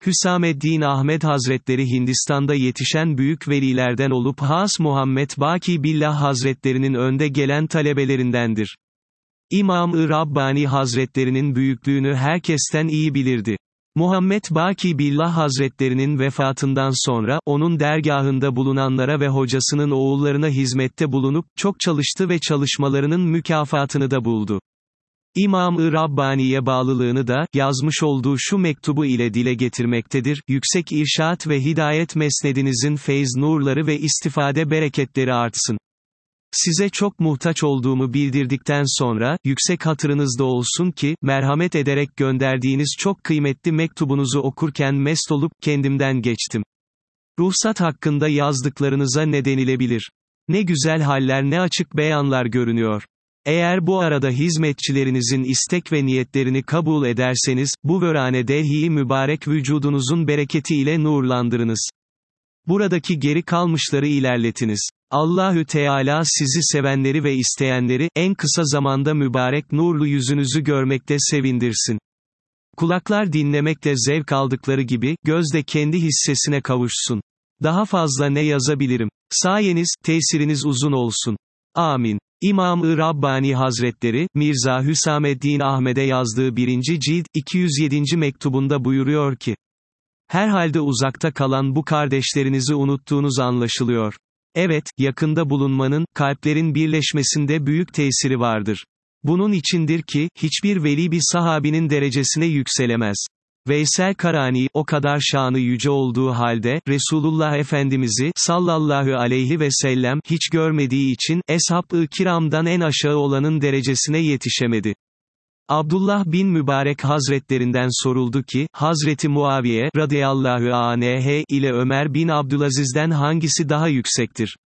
Hüsameddin Ahmed Hazretleri Hindistan'da yetişen büyük velilerden olup Has Muhammed Baki Billah Hazretlerinin önde gelen talebelerindendir. İmam-ı Rabbani Hazretlerinin büyüklüğünü herkesten iyi bilirdi. Muhammed Baki Billah Hazretlerinin vefatından sonra, onun dergahında bulunanlara ve hocasının oğullarına hizmette bulunup, çok çalıştı ve çalışmalarının mükafatını da buldu. İmam-ı Rabbani'ye bağlılığını da, yazmış olduğu şu mektubu ile dile getirmektedir: Yüksek irşat ve hidayet mesnedinizin feyz nurları ve istifade bereketleri artsın. Size çok muhtaç olduğumu bildirdikten sonra, yüksek hatırınızda olsun ki, merhamet ederek gönderdiğiniz çok kıymetli mektubunuzu okurken mest olup, kendimden geçtim. Ruhsat hakkında yazdıklarınıza ne denilebilir? Ne güzel haller, ne açık beyanlar görünüyor. Eğer bu arada hizmetçilerinizin istek ve niyetlerini kabul ederseniz, bu vörane devhi mübarek vücudunuzun bereketi ile nurlandırınız. Buradaki geri kalmışları ilerletiniz. Allahü Teala sizi sevenleri ve isteyenleri, en kısa zamanda mübarek nurlu yüzünüzü görmekte sevindirsin. Kulaklar dinlemekle zevk aldıkları gibi, göz de kendi hissesine kavuşsun. Daha fazla ne yazabilirim? Sayeniz, tesiriniz uzun olsun. Amin. İmam-ı Rabbani Hazretleri, Mirza Hüsameddin Ahmed'e yazdığı 1. cilt, 207. mektubunda buyuruyor ki, herhalde uzakta kalan bu kardeşlerinizi unuttuğunuz anlaşılıyor. Evet, yakında bulunmanın, kalplerin birleşmesinde büyük tesiri vardır. Bunun içindir ki, hiçbir veli bir sahabinin derecesine yükselemez. Veysel Karani, o kadar şanı yüce olduğu halde, Resulullah Efendimiz'i, sallallahu aleyhi ve sellem, hiç görmediği için, eshab-ı kiramdan en aşağı olanın derecesine yetişemedi. Abdullah bin Mübarek Hazretlerinden soruldu ki, Hazreti Muaviye, radıyallahu anh, ile Ömer bin Abdülaziz'den hangisi daha yüksektir?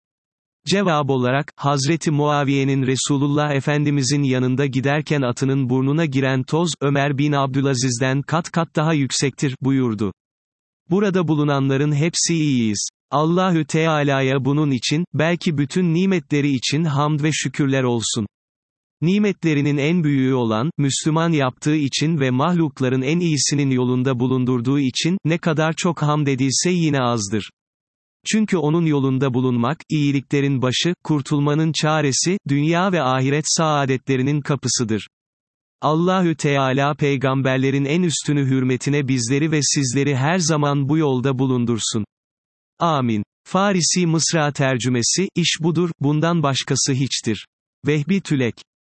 Cevap olarak, Hazreti Muaviye'nin Resulullah Efendimizin yanında giderken atının burnuna giren toz, Ömer bin Abdülaziz'den kat kat daha yüksektir, buyurdu. Burada bulunanların hepsi iyiyiz. Allahü Teala'ya bunun için, belki bütün nimetleri için hamd ve şükürler olsun. Nimetlerinin en büyüğü olan, Müslüman yaptığı için ve mahlukların en iyisinin yolunda bulundurduğu için, ne kadar çok hamd edilse yine azdır. Çünkü onun yolunda bulunmak, iyiliklerin başı, kurtulmanın çaresi, dünya ve ahiret saadetlerinin kapısıdır. Allahü Teala peygamberlerin en üstünü hürmetine bizleri ve sizleri her zaman bu yolda bulundursun. Amin. Farisi Mısra tercümesi, iş budur, bundan başkası hiçtir. Vehbi Tülek